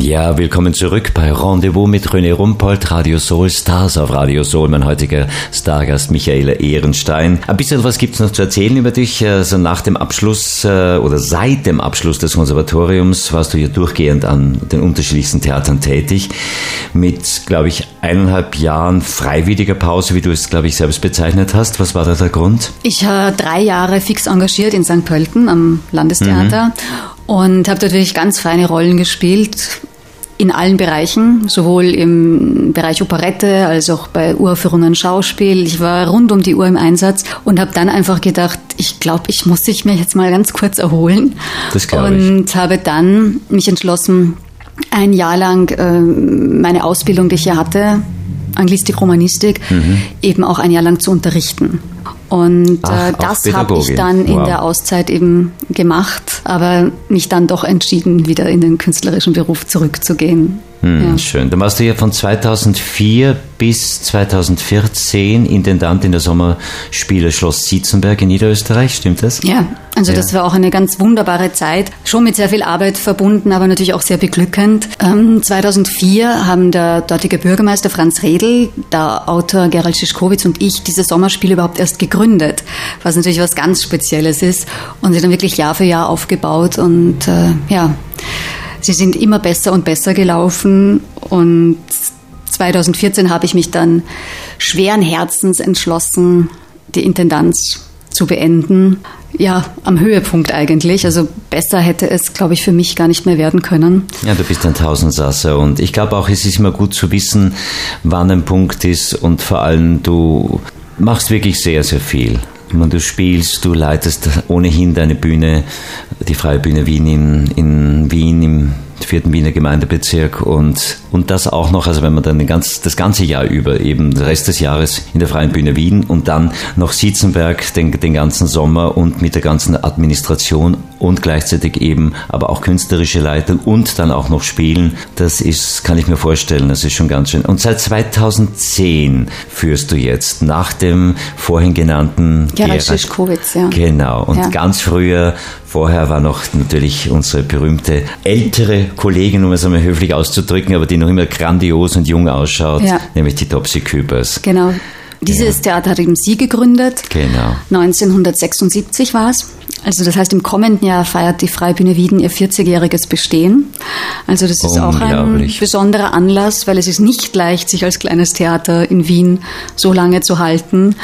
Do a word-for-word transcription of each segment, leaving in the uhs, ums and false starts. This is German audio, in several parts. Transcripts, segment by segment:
Ja, willkommen zurück bei Rendezvous mit René Rumpold, Radio Soul, Stars auf Radio Soul. Mein heutiger Stargast Michaela Ehrenstein. Ein bisschen was gibt's noch zu erzählen über dich. Also nach dem Abschluss oder seit dem Abschluss des Konservatoriums warst du ja durchgehend an den unterschiedlichsten Theatern tätig. Mit, glaube ich, eineinhalb Jahren freiwilliger Pause, wie du es, glaube ich, selbst bezeichnet hast. Was war da der Grund? Ich war drei Jahre fix engagiert in Sankt Pölten am Landestheater. Mhm. Und habe dort wirklich ganz feine Rollen gespielt, in allen Bereichen, sowohl im Bereich Operette als auch bei Uraufführungen Schauspiel. Ich war rund um die Uhr im Einsatz und habe dann einfach gedacht, ich glaube, ich muss mich jetzt mal ganz kurz erholen. Das glaube ich. Und habe dann mich entschlossen, ein Jahr lang äh, meine Ausbildung, die ich ja hatte, Anglistik, Romanistik, mhm. eben auch ein Jahr lang zu unterrichten. Und Ach, äh, das habe ich dann in wow. der Auszeit eben gemacht, aber mich dann doch entschieden, wieder in den künstlerischen Beruf zurückzugehen. Hm, ja. Schön. Dann warst du ja von zweitausendvier bis zweitausendvierzehn Intendant in der Sommerspiele Schloss Sietzenberg in Niederösterreich, stimmt das? Ja, also ja. das war auch eine ganz wunderbare Zeit, schon mit sehr viel Arbeit verbunden, aber natürlich auch sehr beglückend. Ähm, zweitausendvier haben der dortige Bürgermeister Franz Redl, der Autor Gerald Schischkowitz und ich diese Sommerspiele überhaupt erst gegründet, was natürlich was ganz Spezielles ist und sie dann wirklich Jahr für Jahr aufgebaut und äh, ja, sie sind immer besser und besser gelaufen und zweitausendvierzehn habe ich mich dann schweren Herzens entschlossen, die Intendanz zu beenden. Ja, am Höhepunkt eigentlich. Also besser hätte es, glaube ich, für mich gar nicht mehr werden können. Ja, du bist ein Tausendsasser und ich glaube auch, es ist immer gut zu wissen, wann ein Punkt ist und vor allem du machst wirklich sehr, sehr viel. Du spielst, du leitest ohnehin deine Bühne, die Freie Bühne Wien in, in Wien im vierten Wiener Gemeindebezirk und, und das auch noch, also wenn man dann den ganz, das ganze Jahr über, eben den Rest des Jahres in der Freien Bühne Wien und dann noch Sietzenberg den, den ganzen Sommer und mit der ganzen Administration und gleichzeitig eben aber auch künstlerische Leitung und dann auch noch spielen, das ist, kann ich mir vorstellen, das ist schon ganz schön. Und seit zweitausendzehn führst du jetzt nach dem vorhin genannten Gerald Schischkowitz, ja. Genau, und ja. ganz früher, vorher war noch natürlich unsere berühmte ältere Kollegin, um es einmal höflich auszudrücken, aber die noch immer grandios und jung ausschaut, ja. nämlich die Topsy Küpers. Genau. Dieses ja. Theater hat eben sie gegründet. Genau. neunzehnhundertsechsundsiebzig war es. Also das heißt, im kommenden Jahr feiert die Freie Bühne Wien ihr vierzigjähriges Bestehen. Also das ist auch ein besonderer Anlass, weil es ist nicht leicht, sich als kleines Theater in Wien so lange zu halten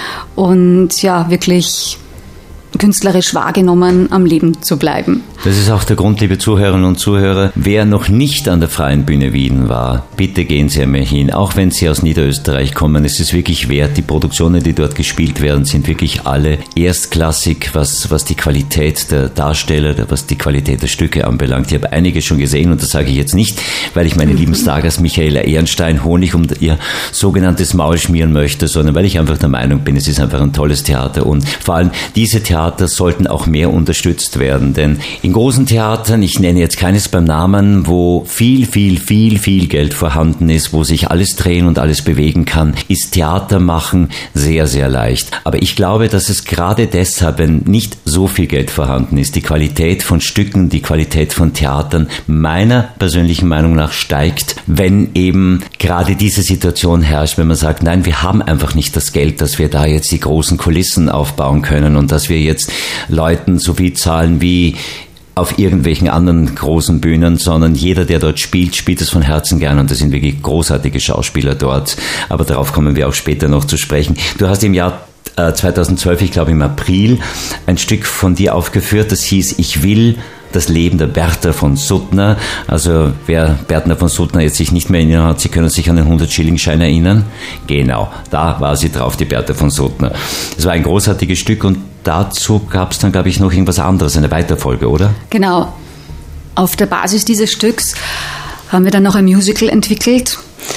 und ja, wirklich künstlerisch wahrgenommen am Leben zu bleiben. Das ist auch der Grund, liebe Zuhörerinnen und Zuhörer. Wer noch nicht an der Freien Bühne Wien war, bitte gehen Sie einmal hin. Auch wenn Sie aus Niederösterreich kommen, es ist wirklich wert. Die Produktionen, die dort gespielt werden, sind wirklich alle erstklassig, was, was die Qualität der Darsteller, was die Qualität der Stücke anbelangt. Ich habe einige schon gesehen und das sage ich jetzt nicht, weil ich meine lieben Stargast Michaela Ehrenstein Honig um ihr sogenanntes Maul schmieren möchte, sondern weil ich einfach der Meinung bin, es ist einfach ein tolles Theater und vor allem diese Theater sollten auch mehr unterstützt werden, denn in großen Theatern, ich nenne jetzt keines beim Namen, wo viel, viel, viel, viel Geld vorhanden ist, wo sich alles drehen und alles bewegen kann, ist Theater machen sehr, sehr leicht. Aber ich glaube, dass es gerade deshalb, wenn nicht so viel Geld vorhanden ist, die Qualität von Stücken, die Qualität von Theatern meiner persönlichen Meinung nach steigt, wenn eben gerade diese Situation herrscht, wenn man sagt, nein, wir haben einfach nicht das Geld, dass wir da jetzt die großen Kulissen aufbauen können und dass wir jetzt Leuten so viel zahlen wie auf irgendwelchen anderen großen Bühnen, sondern jeder, der dort spielt, spielt es von Herzen gern und das sind wirklich großartige Schauspieler dort. Aber darauf kommen wir auch später noch zu sprechen. Du hast im Jahr zweitausendzwölf, ich glaube im April, ein Stück von dir aufgeführt, das hieß Ich will das Leben der Bertha von Suttner. Also wer Bertha von Suttner jetzt sich nicht mehr erinnern hat, Sie können sich an den hundert-Schilling-Schein erinnern. Genau, da war sie drauf, die Bertha von Suttner. Es war ein großartiges Stück und dazu gab es dann, glaube ich, noch irgendwas anderes, eine Weiterfolge, oder? Genau. Auf der Basis dieses Stücks haben wir dann noch ein Musical entwickelt.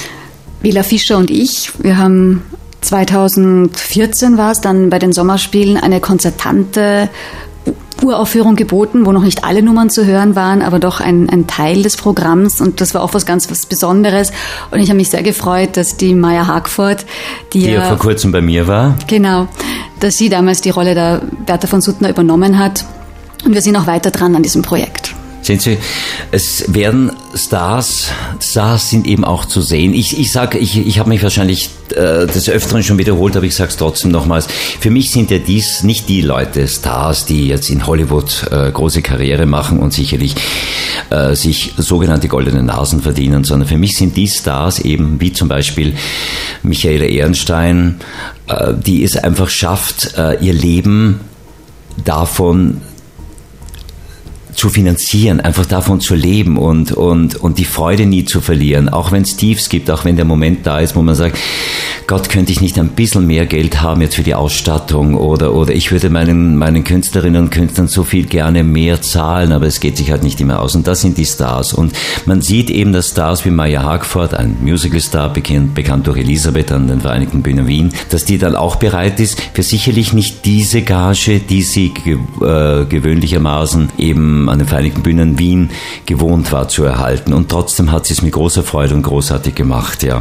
Bela Fischer und ich, wir haben zweitausendvierzehn war es dann bei den Sommerspielen eine konzertante Uraufführung geboten, wo noch nicht alle Nummern zu hören waren, aber doch ein, ein Teil des Programms und das war auch was ganz was Besonderes und ich habe mich sehr gefreut, dass die Maya Hagford, die, die ja, ja vor kurzem bei mir war, genau, dass sie damals die Rolle der Bertha von Suttner übernommen hat und wir sind auch weiter dran an diesem Projekt. Sehen Sie, es werden Stars, Stars sind eben auch zu sehen. Ich, ich sage, ich, ich habe mich wahrscheinlich äh, des Öfteren schon wiederholt, aber ich sage es trotzdem nochmals. Für mich sind ja dies nicht die Leute, Stars, die jetzt in Hollywood äh, große Karriere machen und sicherlich äh, sich sogenannte goldene Nasen verdienen, sondern für mich sind die Stars eben wie zum Beispiel Michaela Ehrenstein, äh, die es einfach schafft, äh, ihr Leben davon zu finanzieren, einfach davon zu leben und, und, und die Freude nie zu verlieren, auch wenn es Tiefs gibt, auch wenn der Moment da ist, wo man sagt, Gott, könnte ich nicht ein bisschen mehr Geld haben jetzt für die Ausstattung oder, oder ich würde meinen, meinen Künstlerinnen und Künstlern so viel gerne mehr zahlen, aber es geht sich halt nicht immer aus und das sind die Stars und man sieht eben, dass Stars wie Maya Hagford, ein Musicalstar, bekannt, bekannt durch Elisabeth an den Vereinigten Bühnen Wien, dass die dann auch bereit ist, für sicherlich nicht diese Gage, die sie ge, äh, gewöhnlichermaßen eben an den Vereinigten Bühnen Wien gewohnt war zu erhalten. Und trotzdem hat sie es mit großer Freude und großartig gemacht, ja.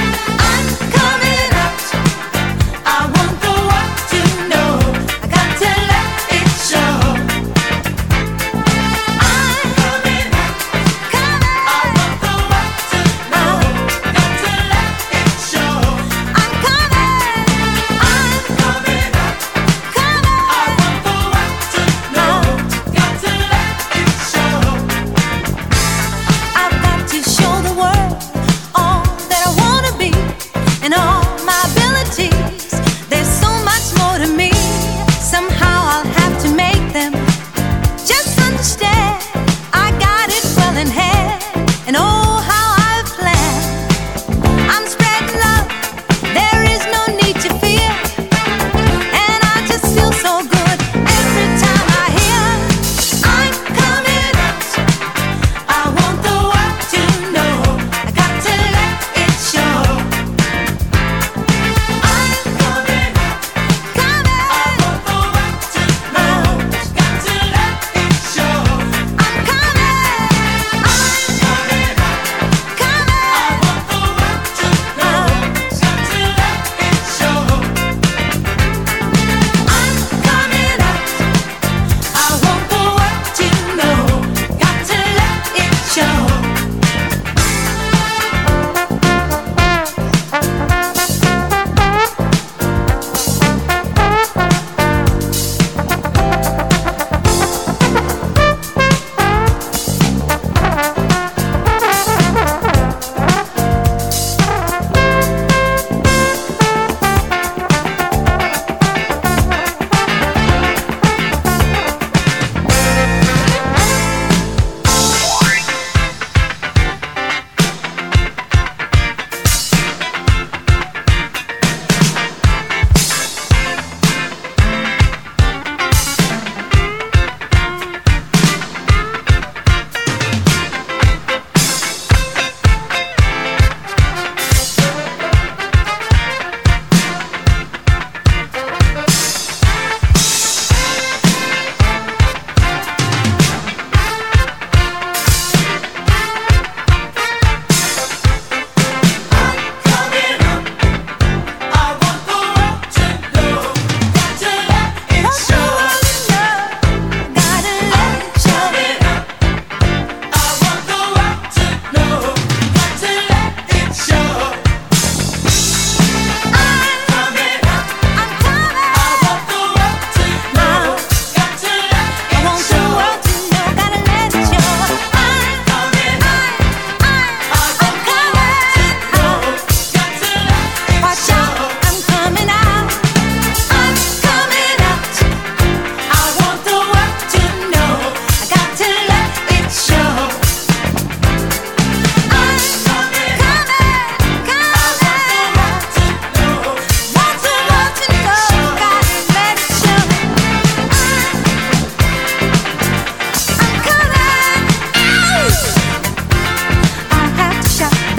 Got to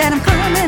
that I'm coming